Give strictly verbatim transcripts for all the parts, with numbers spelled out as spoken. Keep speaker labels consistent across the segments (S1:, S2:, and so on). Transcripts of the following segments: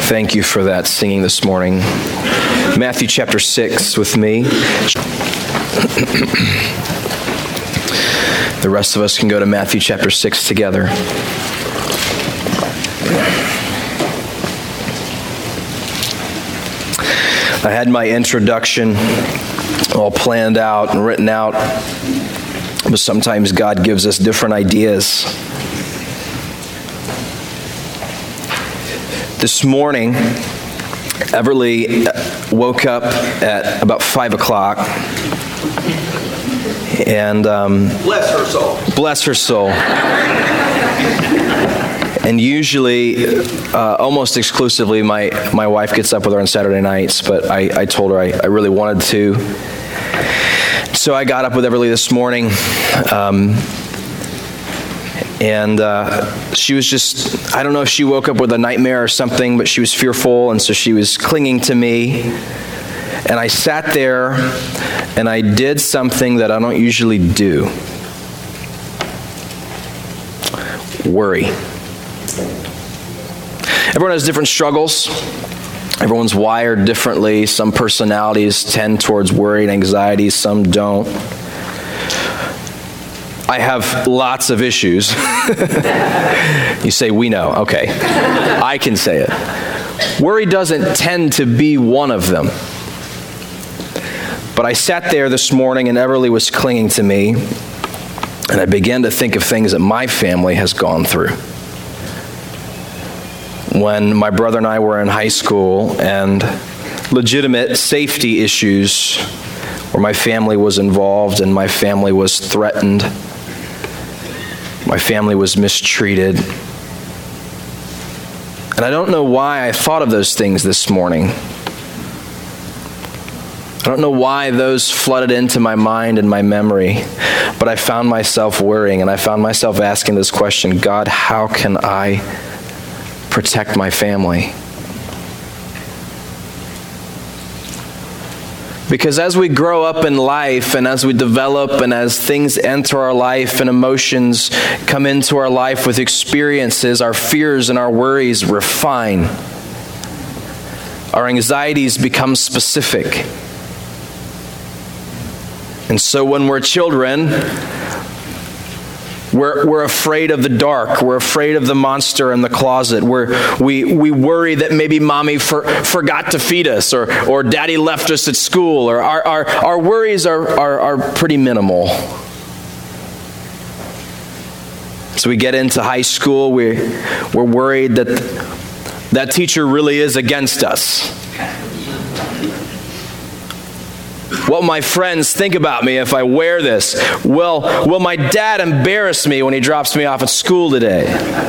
S1: Thank you for that singing this morning. Matthew chapter six with me. The rest of us can go to Matthew chapter six together. I had my introduction all planned out and written out, but sometimes God gives us different ideas. This morning, Everly woke up at about five o'clock, and um,
S2: bless her soul.
S1: Bless her soul. And usually, uh, almost exclusively, my, my wife gets up with her on Saturday nights, but I, I told her I, I really wanted to. So I got up with Everly this morning, um, and uh, she was just, I don't know if she woke up with a nightmare or something, but she was fearful, and so she was clinging to me. And I sat there, and I did something that I don't usually do. Worry. Everyone has different struggles. Everyone's wired differently. Some personalities tend towards worry and anxiety, some don't. I have lots of issues. You say, we know. Okay. I can say it. Worry doesn't tend to be one of them. But I sat there this morning and Everly was clinging to me, and I began to think of things that my family has gone through. When my brother and I were in high school, and legitimate safety issues where my family was involved and my family was threatened, my family was mistreated. And I don't know why I thought of those things this morning. I don't know why those flooded into my mind and my memory, but I found myself worrying, and I found myself asking this question: God, how can I protect my family? Because as we grow up in life, and as we develop, and as things enter our life and emotions come into our life with experiences, our fears and our worries refine. Our anxieties become specific. And so when we're children, We're, we're afraid of the dark. We're afraid of the monster in the closet. We're, we we worry that maybe mommy for, forgot to feed us, or, or daddy left us at school, or our, our, our worries are, are, are pretty minimal. So we get into high school, we, we're worried that that teacher really is against us. What will my friends think about me if I wear this? Will, will my dad embarrass me when he drops me off at school today?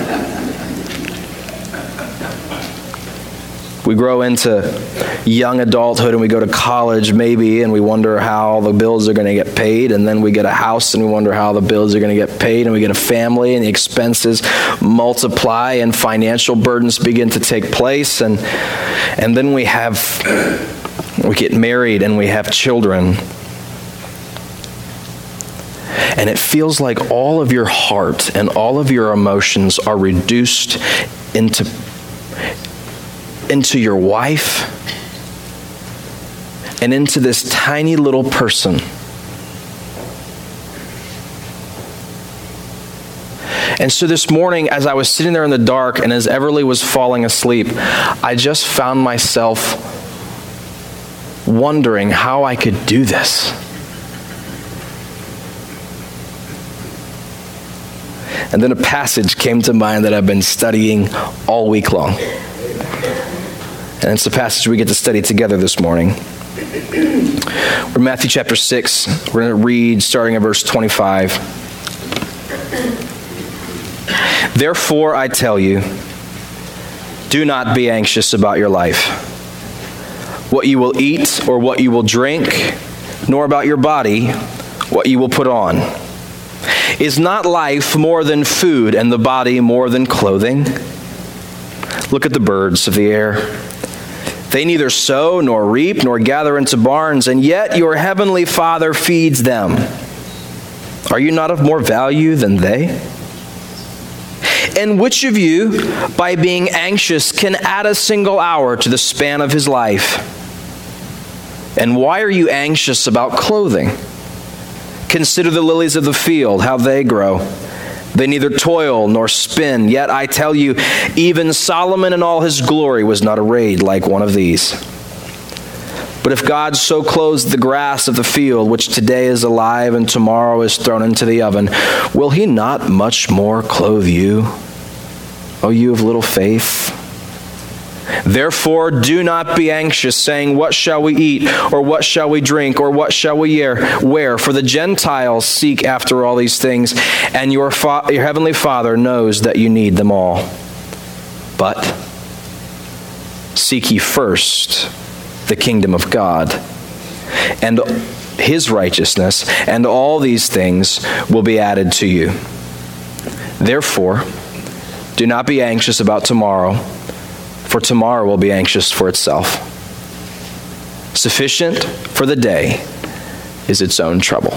S1: We grow into young adulthood and we go to college maybe, and we wonder how the bills are going to get paid, and then we get a house and we wonder how the bills are going to get paid, and we get a family and the expenses multiply and financial burdens begin to take place, and and then we have... We get married and we have children. And it feels like all of your heart and all of your emotions are reduced into, into your wife and into this tiny little person. And so this morning, as I was sitting there in the dark and as Everly was falling asleep, I just found myself wondering how I could do this. And then a passage came to mind that I've been studying all week long. And it's a passage we get to study together this morning. We're in Matthew chapter six. We're going to read starting at verse twenty-five. Therefore I tell you, do not be anxious about your life, what you will eat or what you will drink, nor about your body, what you will put on. Is not life more than food, and the body more than clothing? Look at the birds of the air. They neither sow nor reap nor gather into barns, and yet your heavenly Father feeds them. Are you not of more value than they? And which of you, by being anxious, can add a single hour to the span of his life? And why are you anxious about clothing? Consider the lilies of the field, how they grow. They neither toil nor spin. Yet I tell you, even Solomon in all his glory was not arrayed like one of these. But if God so clothes the grass of the field, which today is alive and tomorrow is thrown into the oven, will he not much more clothe you, O you of little faith? Therefore, do not be anxious, saying, what shall we eat, or what shall we drink, or what shall we wear? For the Gentiles seek after all these things, and your, fa- your heavenly Father knows that you need them all. But seek ye first the kingdom of God, and his righteousness, and all these things will be added to you. Therefore, do not be anxious about tomorrow, for tomorrow will be anxious for itself. Sufficient for the day is its own trouble.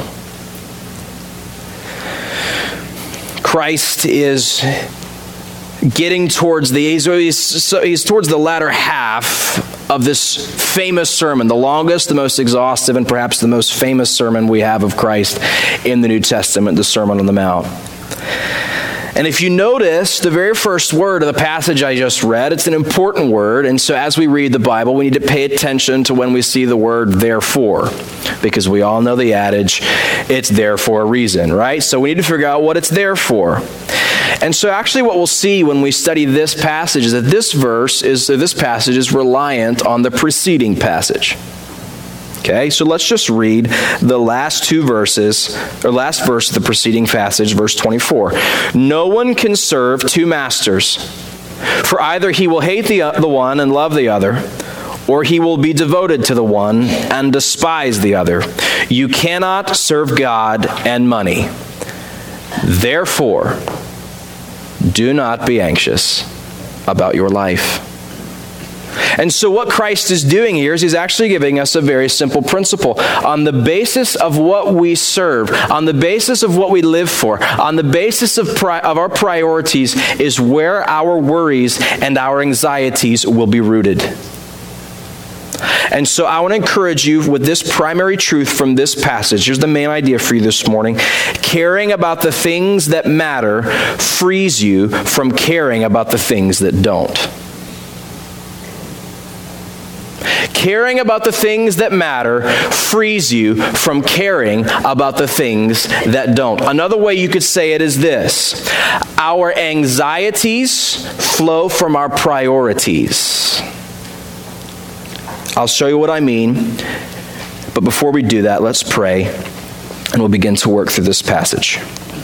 S1: Christ is getting towards the he's, he's, he's towards the latter half of this famous sermon, the longest, the most exhaustive, and perhaps the most famous sermon we have of Christ in the New Testament, the Sermon on the Mount. And if you notice, the very first word of the passage I just read, it's an important word. And so as we read the Bible, we need to pay attention to when we see the word therefore, because we all know the adage, it's there for a reason, right? So we need to figure out what it's there for. And so actually what we'll see when we study this passage is that this verse is, this passage is reliant on the preceding passage. Okay, so let's just read the last two verses, or last verse of the preceding passage, verse twenty-four. No one can serve two masters, for either he will hate the, the one and love the other, or he will be devoted to the one and despise the other. You cannot serve God and money. Therefore, do not be anxious about your life. And so what Christ is doing here is he's actually giving us a very simple principle. On the basis of what we serve, on the basis of what we live for, on the basis of, pri- of our priorities is where our worries and our anxieties will be rooted. And so I want to encourage you with this primary truth from this passage. Here's the main idea for you this morning. Caring about the things that matter frees you from caring about the things that don't. Caring about the things that matter frees you from caring about the things that don't. Another way you could say it is this. Our anxieties flow from our priorities. I'll show you what I mean. But before we do that, let's pray, and we'll begin to work through this passage.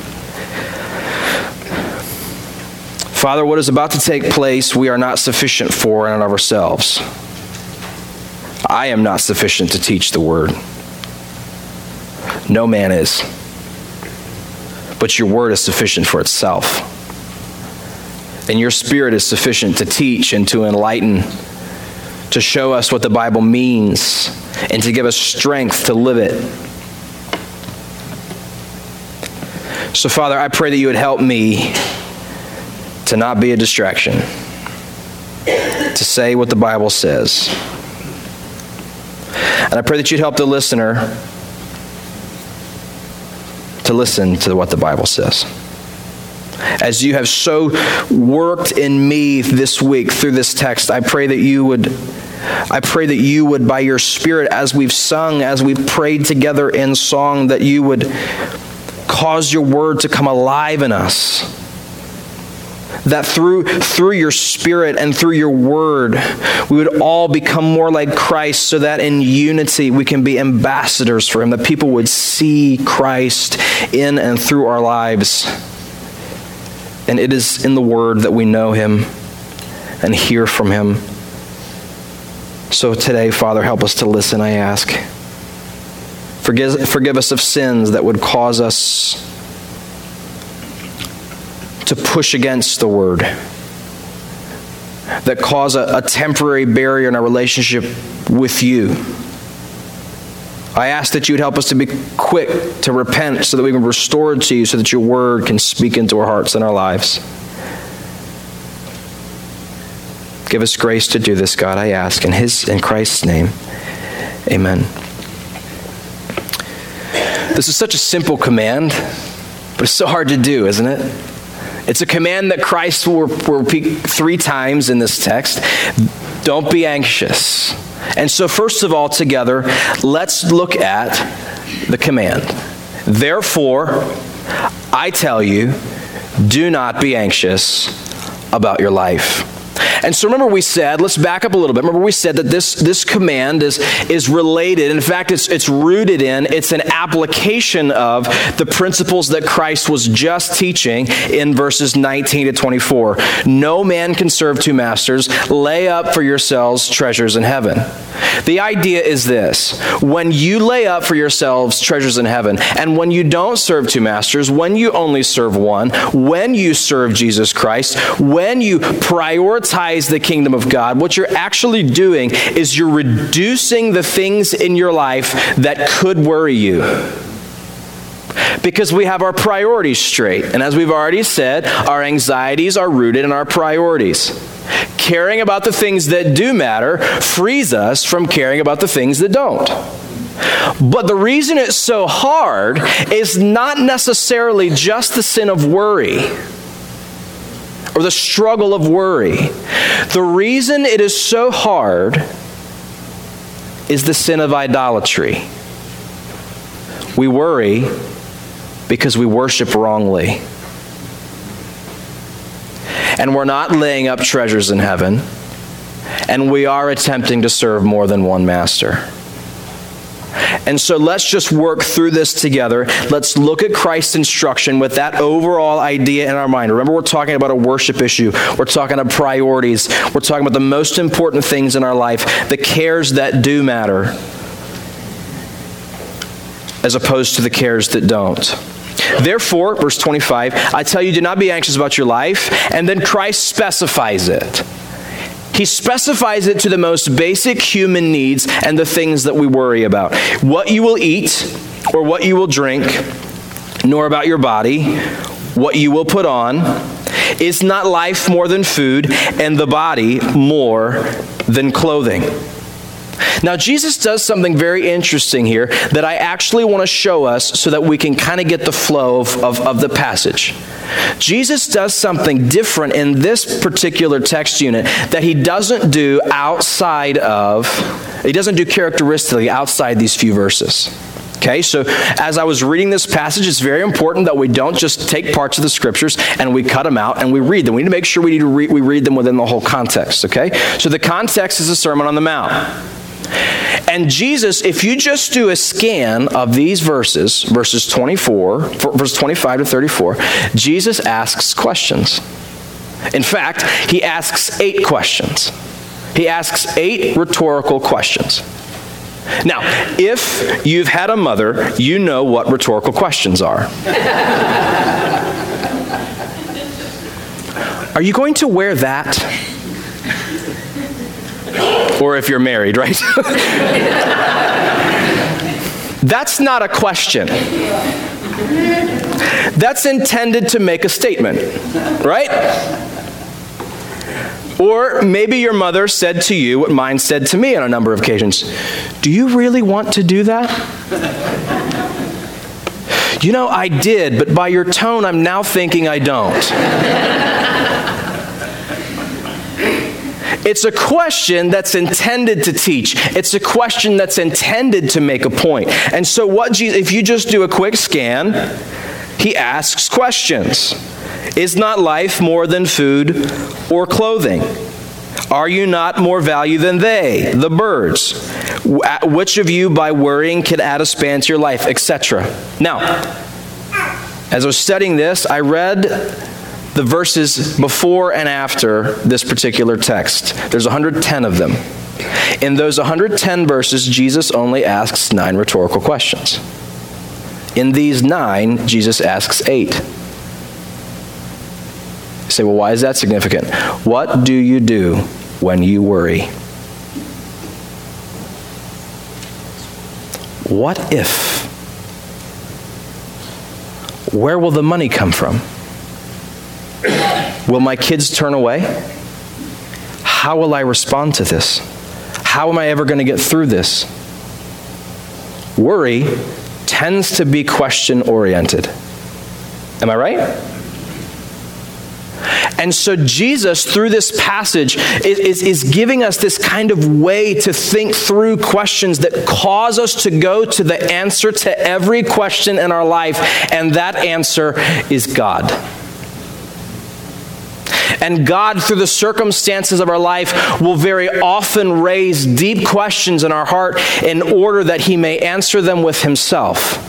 S1: Father, what is about to take place, we are not sufficient for in and of ourselves. I am not sufficient to teach the word. No man is. But your word is sufficient for itself. And your spirit is sufficient to teach and to enlighten, to show us what the Bible means, and to give us strength to live it. So, Father, I pray that you would help me to not be a distraction, to say what the Bible says. And I pray that you'd help the listener to listen to what the Bible says. As you have so worked in me this week through this text, I pray that you would, I pray that you would, by your Spirit, as we've sung, as we've prayed together in song, that you would cause your word to come alive in us. That through, through your Spirit and through your word, we would all become more like Christ, so that in unity we can be ambassadors for him, that people would see Christ in and through our lives. And it is in the word that we know him and hear from him. So today, Father, help us to listen, I ask. Forgive, forgive us of sins that would cause us to push against the word, that cause a, a temporary barrier in our relationship with you. I ask that you would help us to be quick to repent so that we can be restored to you, so that your word can speak into our hearts and our lives. Give us grace to do this, God, I ask. In his, in Christ's name, amen. This is such a simple command, but it's so hard to do, isn't it? It's a command that Christ will repeat three times in this text. Don't be anxious. And so first of all, together, let's look at the command. Therefore, I tell you, do not be anxious about your life. And so remember we said, let's back up a little bit. Remember we said that this, this command is, is related. In fact, it's, it's rooted in, it's an application of the principles that Christ was just teaching in verses nineteen to twenty-four. No man can serve two masters. Lay up for yourselves treasures in heaven. The idea is this: when you lay up for yourselves treasures in heaven, and when you don't serve two masters, when you only serve one, when you serve Jesus Christ, when you prioritize the kingdom of God, what you're actually doing is you're reducing the things in your life that could worry you. Because we have our priorities straight. And as we've already said, our anxieties are rooted in our priorities. Caring about the things that do matter frees us from caring about the things that don't. But the reason it's so hard is not necessarily just the sin of worry or the struggle of worry. The reason it is so hard is the sin of idolatry. We worry because we worship wrongly. And we're not laying up treasures in heaven, and we are attempting to serve more than one master. And so let's just work through this together. Let's look at Christ's instruction with that overall idea in our mind. Remember, we're talking about a worship issue. We're talking about priorities. We're talking about the most important things in our life, the cares that do matter, as opposed to the cares that don't. Therefore, verse twenty-five, I tell you, do not be anxious about your life. And then Christ specifies it. He specifies it to the most basic human needs and the things that we worry about. What you will eat or what you will drink, nor about your body, what you will put on. Is not life more than food, and the body more than clothing? Now, Jesus does something very interesting here that I actually want to show us so that we can kind of get the flow of, of, of the passage. Jesus does something different in this particular text unit that he doesn't do outside of, he doesn't do characteristically outside these few verses. Okay, so as I was reading this passage, it's very important that we don't just take parts of the scriptures and we cut them out and we read them. We need to make sure we need to read, we read them within the whole context, okay? So the context is the Sermon on the Mount. And Jesus, if you just do a scan of these verses, verses twenty-four, verse twenty-five to thirty-four, Jesus asks questions. In fact, he asks eight questions. He asks eight rhetorical questions. Now, if you've had a mother, you know what rhetorical questions are. Are you going to wear that? Or if you're married, right? That's not a question. That's intended to make a statement, right? Or maybe your mother said to you what mine said to me on a number of occasions. Do you really want to do that? You know, I did, but by your tone, I'm now thinking I don't. It's a question that's intended to teach. It's a question that's intended to make a point. And so what Jesus, if you just do a quick scan, he asks questions. Is not life more than food or clothing? Are you not more value than they, the birds? Which of you by worrying can add a span to your life, et cetera? Now, as I was studying this, I read the verses before and after this particular text. There's one hundred ten of them. In those one hundred ten verses, Jesus only asks nine rhetorical questions. In these nine, Jesus asks eight. You say, well, why is that significant? What do you do when you worry? What if? Where will the money come from? Will my kids turn away? How how will I respond to this? How am I ever going to get through this? Worry tends to be question-oriented. Am I right? And so Jesus, through this passage, is, is, is giving us this kind of way to think through questions that cause us to go to the answer to every question in our life, and that answer is God. And God, through the circumstances of our life, will very often raise deep questions in our heart in order that He may answer them with Himself.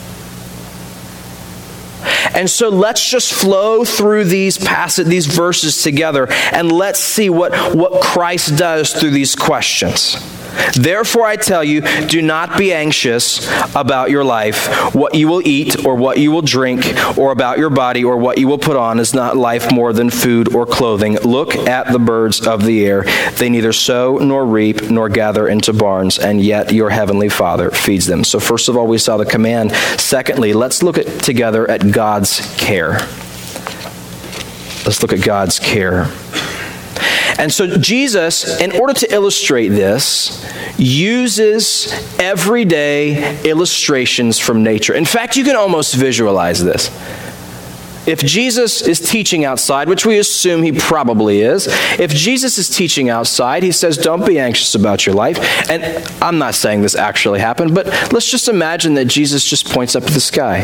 S1: And so let's just flow through these passage, these verses together, and let's see what, what Christ does through these questions. Therefore, I tell you, do not be anxious about your life, what you will eat or what you will drink, or about your body or what you will put on. Is not life more than food or clothing? Look at the birds of the air. They neither sow nor reap nor gather into barns, and yet your heavenly Father feeds them. So first of all, we saw the command. Secondly, let's look at, together at God's care. Let's look at God's care. And so Jesus, in order to illustrate this, uses everyday illustrations from nature. In fact, you can almost visualize this. If Jesus is teaching outside, which we assume he probably is, if Jesus is teaching outside, he says, don't be anxious about your life. And I'm not saying this actually happened, but let's just imagine that Jesus just points up to the sky.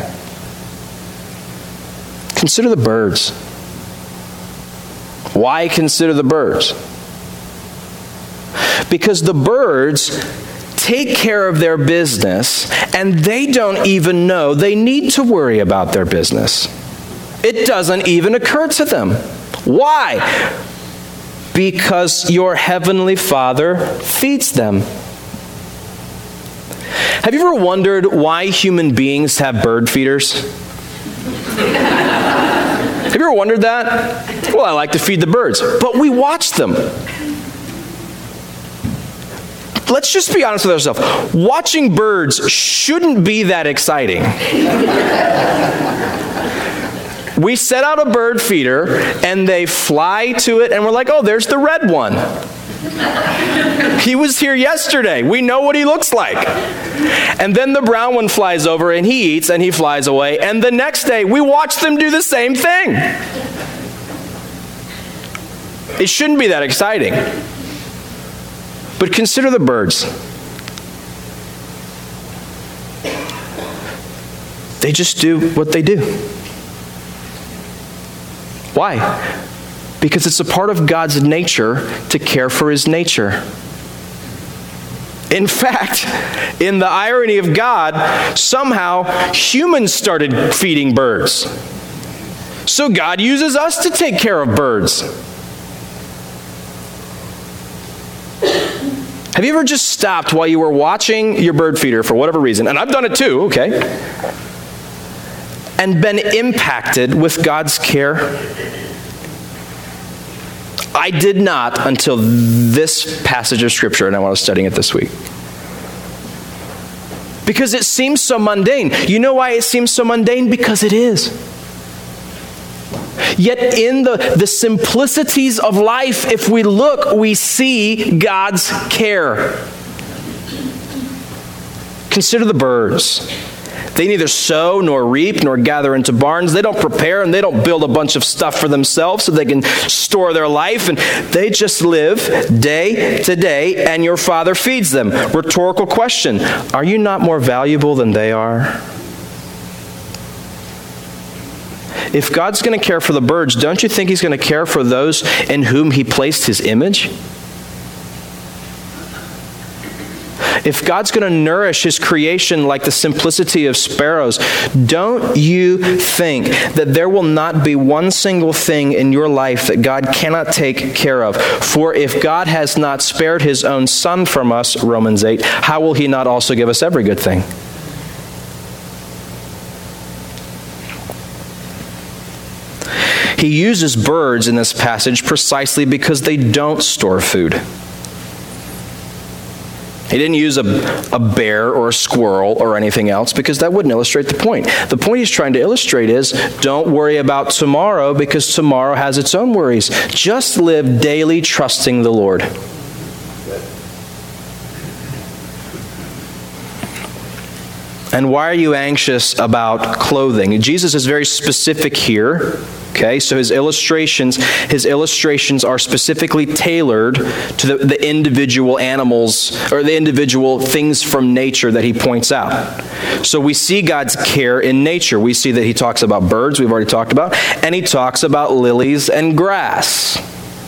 S1: Consider the birds. Why consider the birds? Because the birds take care of their business, and they don't even know they need to worry about their business. It doesn't even occur to them. Why? Because your heavenly Father feeds them. Have you ever wondered why human beings have bird feeders? Have you ever wondered that? Well, I like to feed the birds, but we watch them. Let's just be honest with ourselves. Watching birds shouldn't be that exciting. We set out a bird feeder, and they fly to it, and we're like, oh, there's the red one. He was here yesterday. We know what he looks like. And then the brown one flies over, and he eats, and he flies away. And the next day, we watch them do the same thing. It shouldn't be that exciting. But consider the birds. They just do what they do. Why? Because it's a part of God's nature to care for His nature. In fact, in the irony of God, somehow humans started feeding birds. So God uses us to take care of birds. Have you ever just stopped while you were watching your bird feeder for whatever reason, and I've done it too, okay, and been impacted with God's care? I did not until this passage of Scripture, and I was studying it this week. Because it seems so mundane. You know why it seems so mundane? Because it is. Yet in the, the simplicities of life, if we look, we see God's care. Consider the birds. They neither sow nor reap nor gather into barns. They don't prepare and they don't build a bunch of stuff for themselves so they can store their life. And they just live day to day, and your Father feeds them. Rhetorical question. Are you not more valuable than they are? If God's going to care for the birds, don't you think He's going to care for those in whom He placed His image? If God's going to nourish His creation like the simplicity of sparrows, don't you think that there will not be one single thing in your life that God cannot take care of? For if God has not spared His own Son from us, Romans eight, how will He not also give us every good thing? He uses birds in this passage precisely because they don't store food. He didn't use a, a bear or a squirrel or anything else because that wouldn't illustrate the point. The point he's trying to illustrate is don't worry about tomorrow because tomorrow has its own worries. Just live daily trusting the Lord. And why are you anxious about clothing? Jesus is very specific here. Okay, so his illustrations, his illustrations are specifically tailored to the, the individual animals or the individual things from nature that he points out. So we see God's care in nature. We see that he talks about birds, we've already talked about, and he talks about lilies and grass.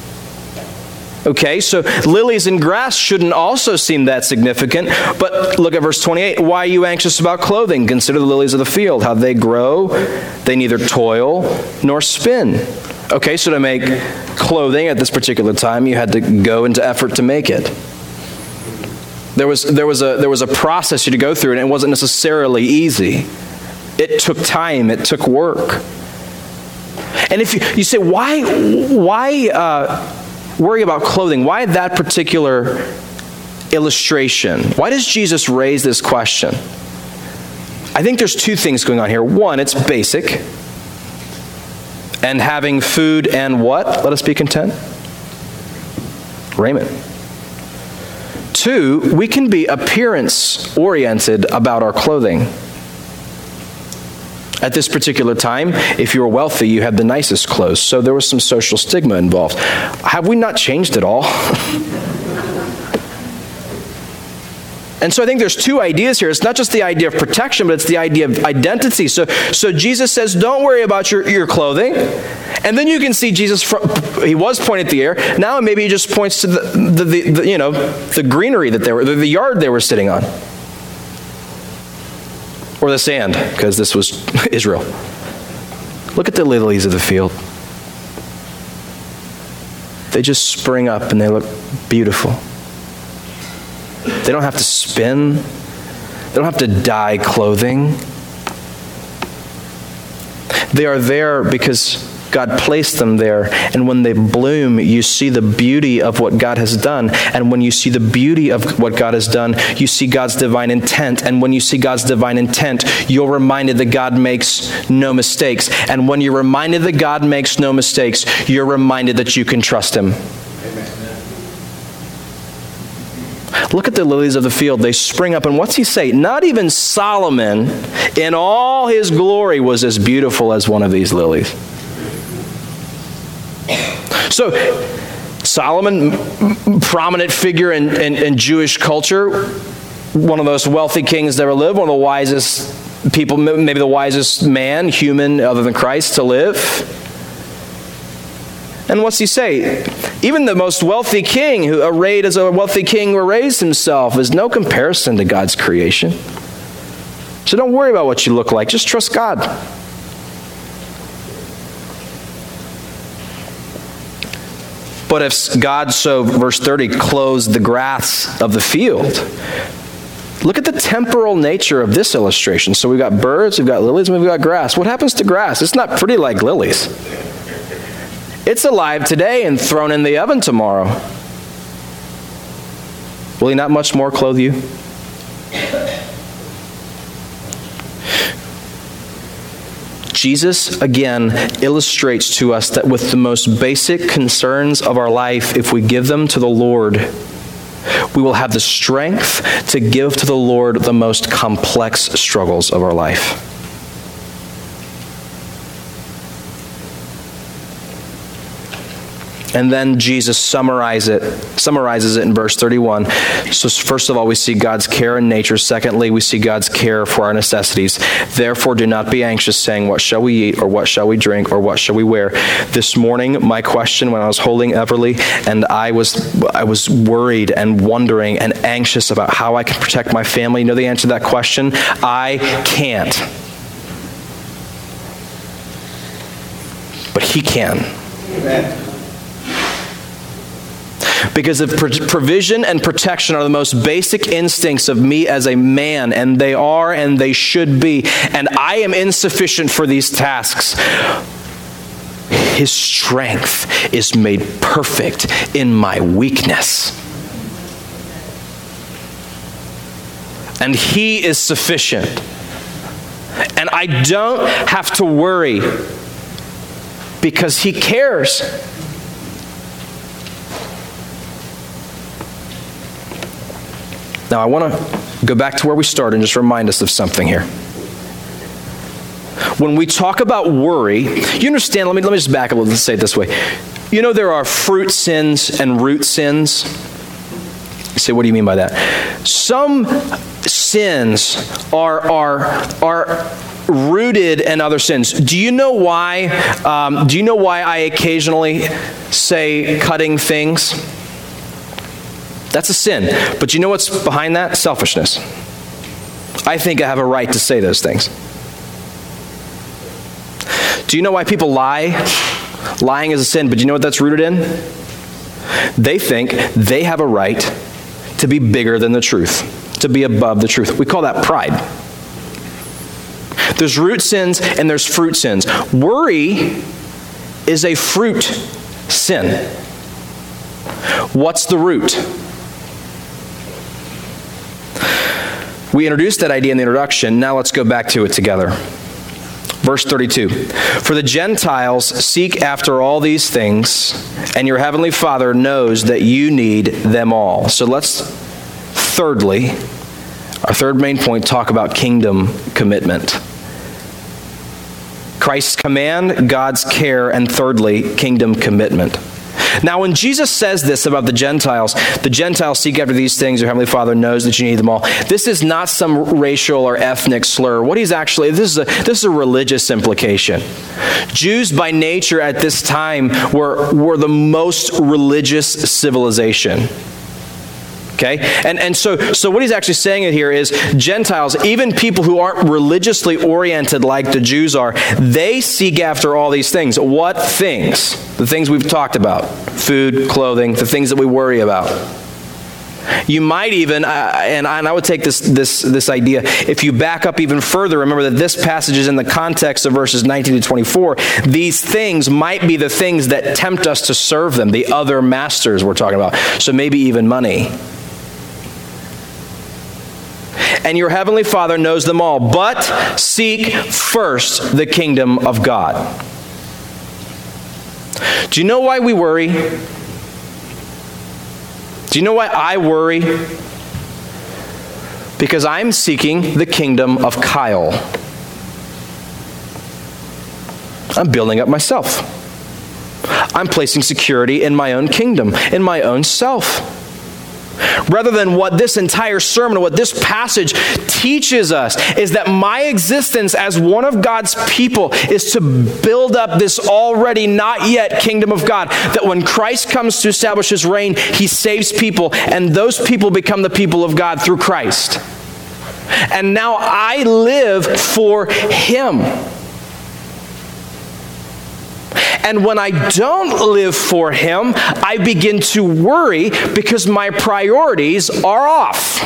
S1: Okay, so lilies and grass shouldn't also seem that significant, but look at verse twenty-eight. Why are you anxious about clothing? Consider the lilies of the field, how they grow. They neither toil nor spin. Okay, so to make clothing at this particular time, you had to go into effort to make it. There was, there was, a, there was a process you had to go through, and it wasn't necessarily easy. It took time. It took work. And if you, you say, why, why, uh, worry about clothing? Why that particular illustration? Why does Jesus raise this question? I think there's two things going on here. One, it's basic. And having food and what? Let us be content. Raiment. Two, we can be appearance-oriented about our clothing. At this particular time, if you were wealthy, you had the nicest clothes, so there was some social stigma involved. Have we not changed at all? And so I think there's two ideas here. It's not just the idea of protection, but it's the idea of identity. So, so Jesus says, don't worry about your, your clothing. And then you can see Jesus, from, he was pointing at the air. Now maybe he just points to the, the, the, the you know, the greenery that they were, the, the yard they were sitting on. Or the sand, because this was Israel. Look at the lilies of the field. They just spring up and they look beautiful. They don't have to spin. They don't have to dye clothing. They are there because God placed them there, and when they bloom, you see the beauty of what God has done. And when you see the beauty of what God has done, you see God's divine intent. And when you see God's divine intent, you're reminded that God makes no mistakes. And when you're reminded that God makes no mistakes, you're reminded that you can trust Him. Amen. Look at the lilies of the field. They spring up. And what's he say? Not even Solomon in all his glory was as beautiful as one of these lilies. So, Solomon, prominent figure in, in, in Jewish culture, one of the most wealthy kings that ever lived, one of the wisest people, maybe the wisest man, human, other than Christ, to live. And what's he say? Even the most wealthy king, who arrayed as a wealthy king who raised himself, is no comparison to God's creation. So don't worry about what you look like. Just trust God. But if God so, verse thirty, clothes the grass of the field, look at the temporal nature of this illustration. So we've got birds, we've got lilies, and we've got grass. What happens to grass? It's not pretty like lilies. It's alive today and thrown in the oven tomorrow. Will He not much more clothe you? Jesus, again, illustrates to us that with the most basic concerns of our life, if we give them to the Lord, we will have the strength to give to the Lord the most complex struggles of our life. And then Jesus summarizes it, summarizes it in verse thirty-one. So first of all, we see God's care in nature. Secondly, we see God's care for our necessities. Therefore, do not be anxious, saying, what shall we eat, or what shall we drink, or what shall we wear? This morning, my question when I was holding Everly, and I was I was worried and wondering and anxious about how I can protect my family. You know the answer to that question? I can't. But He can. Amen. Because if provision and protection are the most basic instincts of me as a man, and they are and they should be, and I am insufficient for these tasks, His strength is made perfect in my weakness. and he is sufficient. And I don't have to worry because he cares. Now I want to go back to where we started and just remind us of something here. When we talk about worry, you understand, let me, let me just back up, let's say it this way. You know there are fruit sins and root sins? You say, what do you mean by that? Some sins are, are, are rooted in other sins. Do you know why, um, do you know why I occasionally say cutting things? That's a sin. But you know what's behind that? Selfishness. I think I have a right to say those things. Do you know why people lie? Lying is a sin, but you know what that's rooted in? They think they have a right to be bigger than the truth, to be above the truth. We call that pride. There's root sins and there's fruit sins. Worry is a fruit sin. What's the root? We introduced that idea in the introduction. Now let's go back to it together. Verse thirty-two, for the Gentiles seek after all these things, and your heavenly Father knows that you need them all. So let's, thirdly, our third main point, talk about kingdom commitment. Christ's command, God's care, and thirdly, kingdom commitment. Now, when Jesus says this about the Gentiles, the Gentiles seek after these things, your heavenly Father knows that you need them all. This is not some racial or ethnic slur. What he's actually, this is a, this is a religious implication. Jews by nature at this time were, were the most religious civilization. Okay? And and so so what he's actually saying here is Gentiles, even people who aren't religiously oriented like the Jews are, they seek after all these things. What things? The things we've talked about. Food, clothing, the things that we worry about. You might even, uh, and, I, and I would take this, this, this idea, if you back up even further, remember that this passage is in the context of verses nineteen to twenty-four. These things might be the things that tempt us to serve them, the other masters we're talking about. So maybe even money. And your heavenly Father knows them all. But seek first the kingdom of God. Do you know why we worry? Do you know why I worry? Because I'm seeking the kingdom of Kyle. I'm building up myself. I'm placing security in my own kingdom, in my own self. Rather than what this entire sermon, what this passage teaches us, is that my existence as one of God's people is to build up this already not yet kingdom of God. That when Christ comes to establish his reign, he saves people, and those people become the people of God through Christ. And now I live for him. And when I don't live for him, I begin to worry because my priorities are off.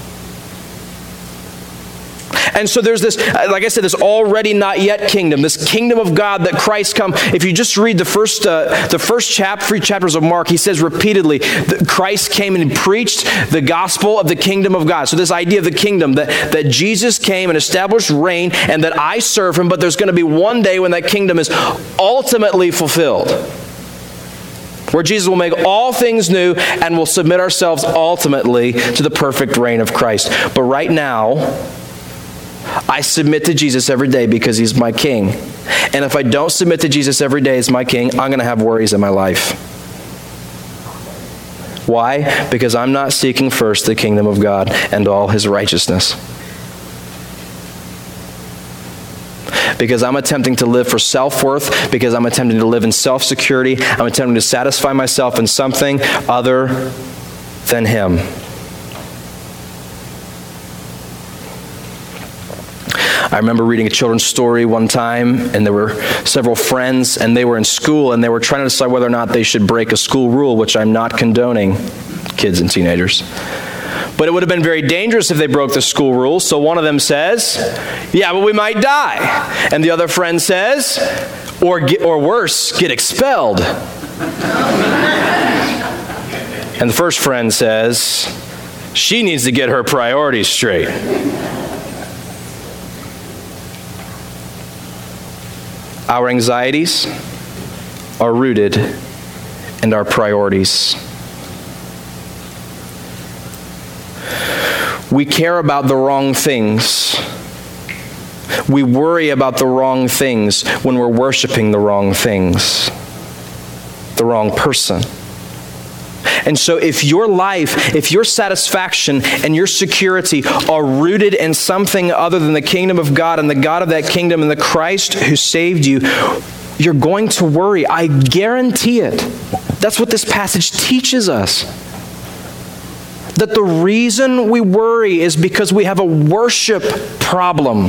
S1: And so there's this, like I said, this already not yet kingdom, this kingdom of God that Christ come. If you just read the first, uh, the first chapter, three chapters of Mark, he says repeatedly that Christ came and preached the gospel of the kingdom of God. So this idea of the kingdom, that, that Jesus came and established reign and that I serve him, but there's going to be one day when that kingdom is ultimately fulfilled. Where Jesus will make all things new and will submit ourselves ultimately to the perfect reign of Christ. But right now, I submit to Jesus every day because he's my king. And if I don't submit to Jesus every day as my king, I'm going to have worries in my life. Why? Because I'm not seeking first the kingdom of God and all his righteousness. Because I'm attempting to live for self-worth, because I'm attempting to live in self-security, I'm attempting to satisfy myself in something other than him. I remember reading a children's story one time, and there were several friends, and they were in school, and they were trying to decide whether or not they should break a school rule, which I'm not condoning, kids and teenagers. But it would have been very dangerous if they broke the school rule, so one of them says, yeah, but we might die. And the other friend says, or, get, or worse, get expelled. And the first friend says, She needs to get her priorities straight. Our anxieties are rooted in our priorities. We care about the wrong things. We worry about the wrong things when we're worshiping the wrong things, the wrong person. And so if your life, if your satisfaction and your security are rooted in something other than the kingdom of God and the God of that kingdom and the Christ who saved you, you're going to worry. I guarantee it. That's what this passage teaches us. That the reason we worry is because we have a worship problem.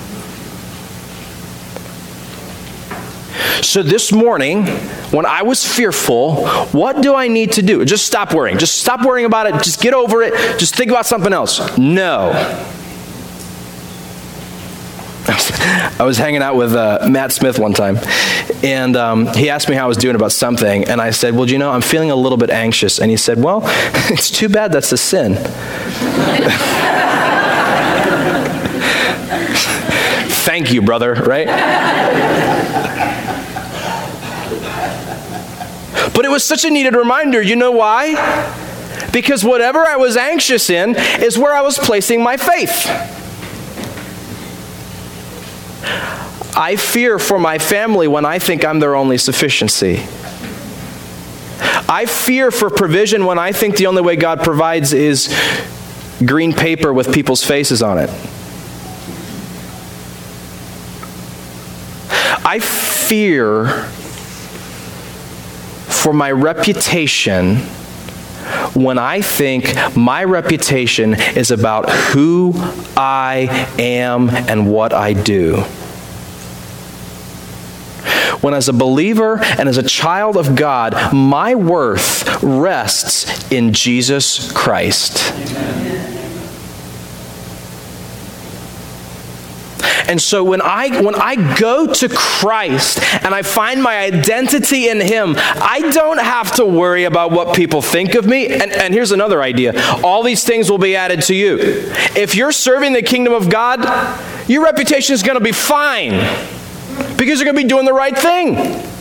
S1: So this morning, when I was fearful, what do I need to do? Just stop worrying. Just stop worrying about it. Just get over it. Just think about something else. No. I was hanging out with uh, Matt Smith one time, and um, he asked me how I was doing about something, and I said, well, do you know, I'm feeling a little bit anxious. And he said, well, it's too bad that's a sin. Thank you, brother, right? But it was such a needed reminder. You know why? Because whatever I was anxious in is where I was placing my faith. I fear for my family when I think I'm their only sufficiency. I fear for provision when I think the only way God provides is green paper with people's faces on it. I fear for my reputation when I think my reputation is about who I am and what I do. When as a believer and as a child of God, my worth rests in Jesus Christ. And so when I when I go to Christ and I find my identity in Him, I don't have to worry about what people think of me. And, and here's another idea. All these things will be added to you. If you're serving the kingdom of God, your reputation is going to be fine because you're going to be doing the right thing.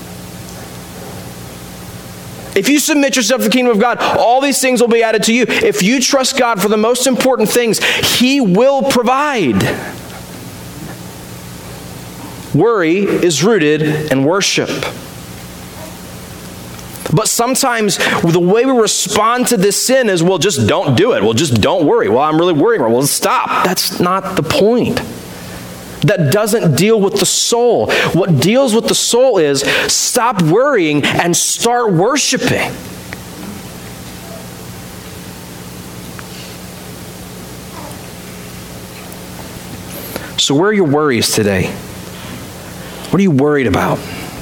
S1: If you submit yourself to the kingdom of God, all these things will be added to you. If you trust God for the most important things, He will provide. Worry is rooted in worship. But sometimes the way we respond to this sin is, well, just don't do it. Well, just don't worry. Well, I'm really worrying. Well, stop. That's not the point. That doesn't deal with the soul. What deals with the soul is stop worrying and start worshiping. So where are your worries today? What are you worried about?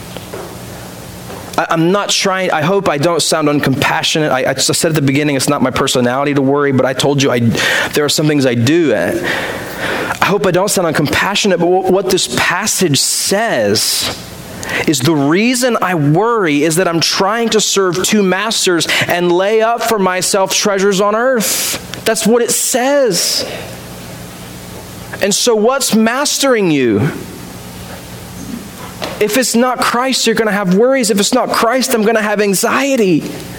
S1: I, I'm not trying, I hope I don't sound uncompassionate. I, I said at the beginning it's not my personality to worry, but I told you I, there are some things I do. I hope I don't sound uncompassionate, but what, what this passage says is the reason I worry is that I'm trying to serve two masters and lay up for myself treasures on earth. That's what it says. And so what's mastering you? If it's not Christ, you're going to have worries. If it's not Christ, I'm going to have anxiety.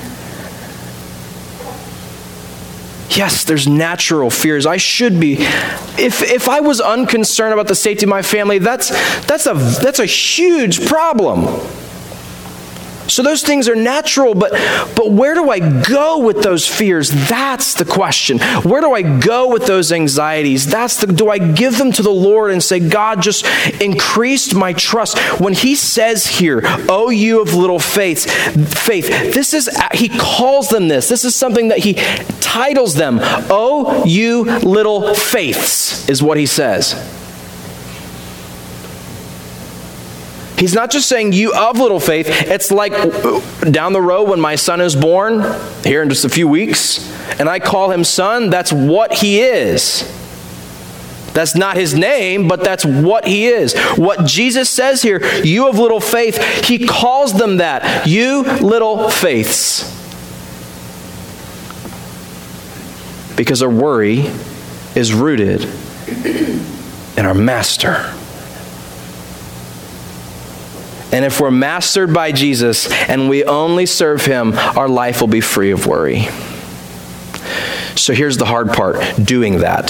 S1: Yes, there's natural fears. I should be. If if I was unconcerned about the safety of my family, that's that's a that's a huge problem. So those things are natural, but but where do I go with those fears? That's the question. Where do I go with those anxieties? That's the, do I give them to the Lord and say, God, just increase my trust? When He says here, oh, you of little faith, faith, this is, He calls them this. This is something that He titles them. Oh, you little faiths is what He says. He's not just saying you of little faith. It's like down the road when my son is born, here in just a few weeks, and I call him son, that's what he is. That's not his name, but that's what he is. What Jesus says here, you of little faith, He calls them that. You little faiths. because our worry is rooted in our master. And if we're mastered by Jesus and we only serve him, our life will be free of worry. So here's the hard part, doing that.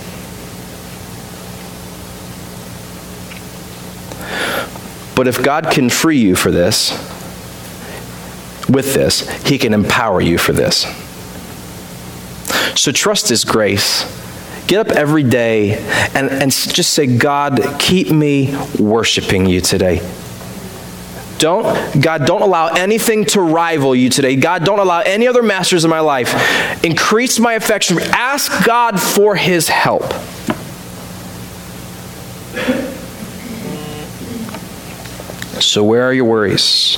S1: But if God can free you for this, with this, he can empower you for this. So trust his grace. Get up every day and, and just say, God, keep me worshiping you today. Don't, God, don't allow anything to rival you today. God, don't allow any other masters in my life. Increase my affection. Ask God for his help. So where are your worries?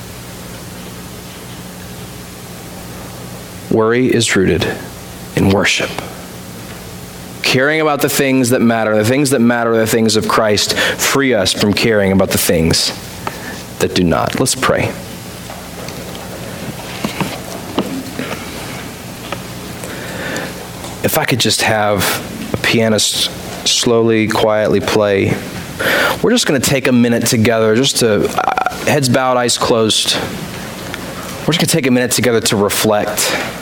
S1: Worry is rooted in worship. Caring about the things that matter. The things that matter are the things of Christ. Free us from caring about the things that do not. Let's pray. If I could just have a pianist slowly, quietly play. We're just going to take a minute together, just to, uh, heads bowed, eyes closed. We're just going to take a minute together to reflect.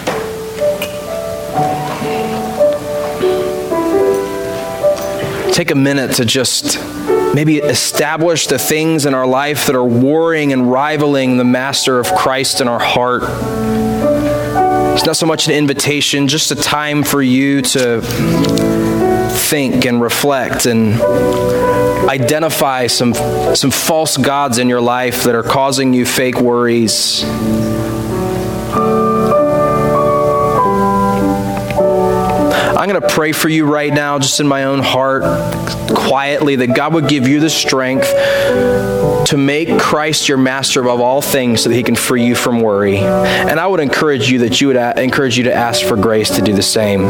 S1: Take a minute to just maybe establish the things in our life that are warring and rivaling the master of Christ in our heart. It's not so much an invitation, just a time for you to think and reflect and identify some, some false gods in your life that are causing you fake worries. I'm going to pray for you right now, just in my own heart, quietly, that God would give you the strength to make Christ your master above all things so that he can free you from worry. And I would encourage you that you would a- encourage you to ask for grace to do the same.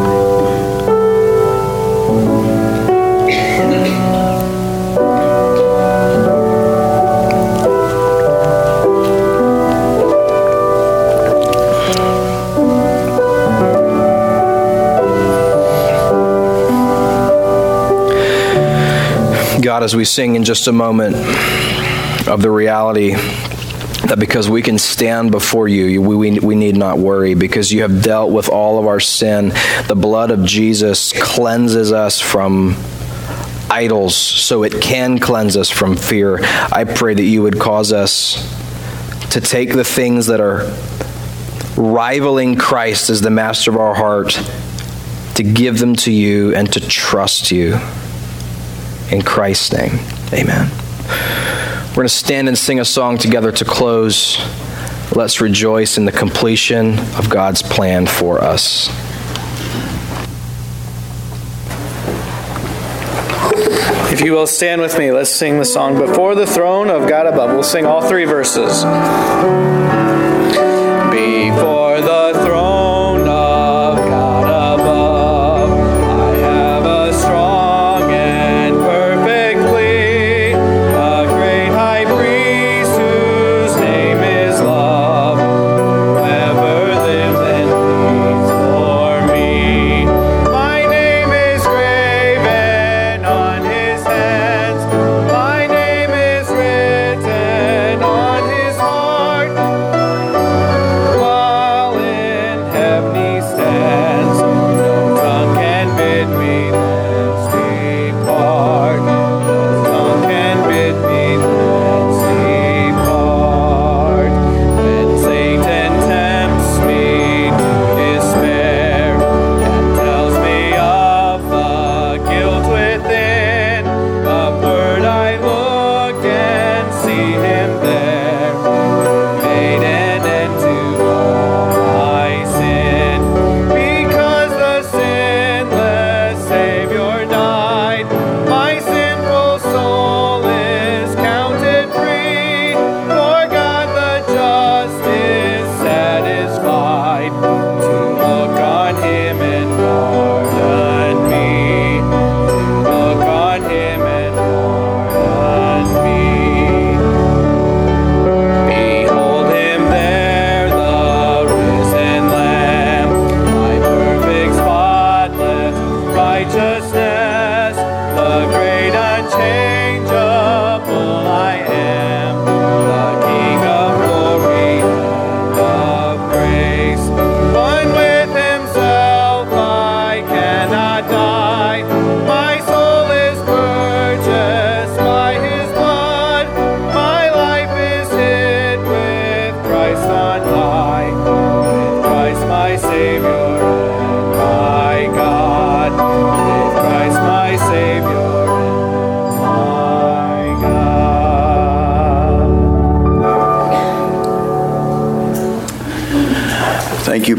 S1: God, as we sing in just a moment of the reality that because we can stand before you, we, we, we need not worry, because you have dealt with all of our sin. The blood of Jesus cleanses us from idols, so it can cleanse us from fear. I pray that you would cause us to take the things that are rivaling Christ as the master of our heart, to give them to you and to trust you. In Christ's name, amen. We're going to stand and sing a song together to close. Let's rejoice in the completion of God's plan for us.
S2: If you will stand with me, let's sing the song, Before the Throne of God Above. We'll sing all three verses. Before the throne of God above, I have a strong and perfect plea, a great high priest whose name is love, whoever lives and pleads for me. My name is graven on his hands, my name is written on his heart.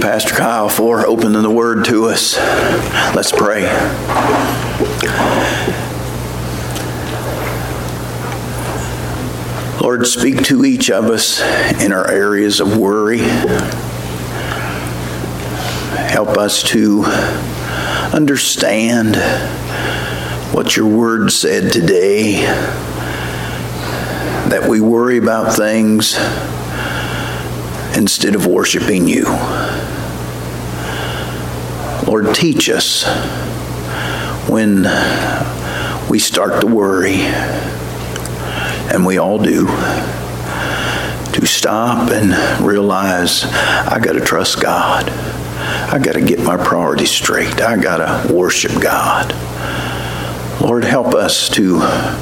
S3: Pastor Kyle, for opening the Word to us. Let's pray. Lord, speak to each of us in our areas of worry. Help us to understand what your Word said today, that we worry about things instead of worshiping you. Lord, teach us when we start to worry, and we all do, to stop and realize, I got to trust God. I got to get my priorities straight. I got to worship God. Lord, help us to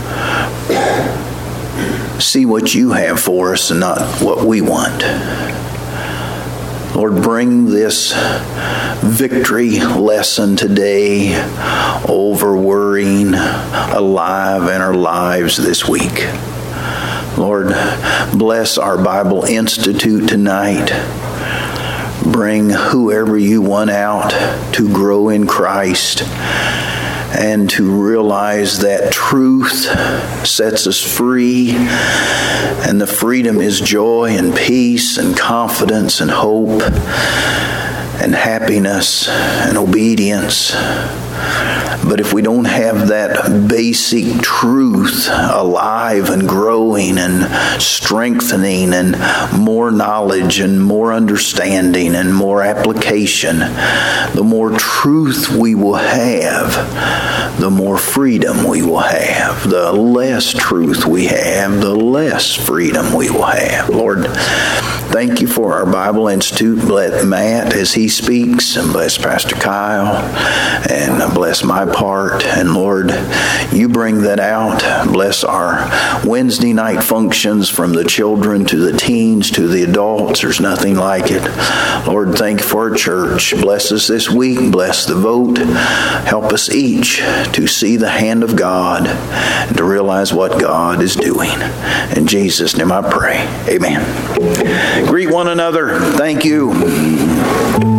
S3: see what you have for us and not what we want. Lord, bring this victory lesson today over worrying alive in our lives this week. Lord, bless our Bible Institute tonight. Bring whoever you want out to grow in Christ and to realize that truth sets us free, and the freedom is joy and peace and confidence and hope and happiness and obedience. But if we don't have that basic truth alive and growing and strengthening and more knowledge and more understanding and more application, the more truth we will have, the more freedom we will have. The less truth we have, the less freedom we will have. Lord, thank you for our Bible Institute. Bless Matt as he speaks, and bless Pastor Kyle, and bless my part. And Lord, you bring that out. Bless our Wednesday night functions, from the children to the teens to the adults. There's nothing like it. Lord, thank you for our church. Bless us this week. Bless the vote. Help us each to see the hand of God and to realize what God is doing. In Jesus' name I pray. Amen. Greet one another. Thank you.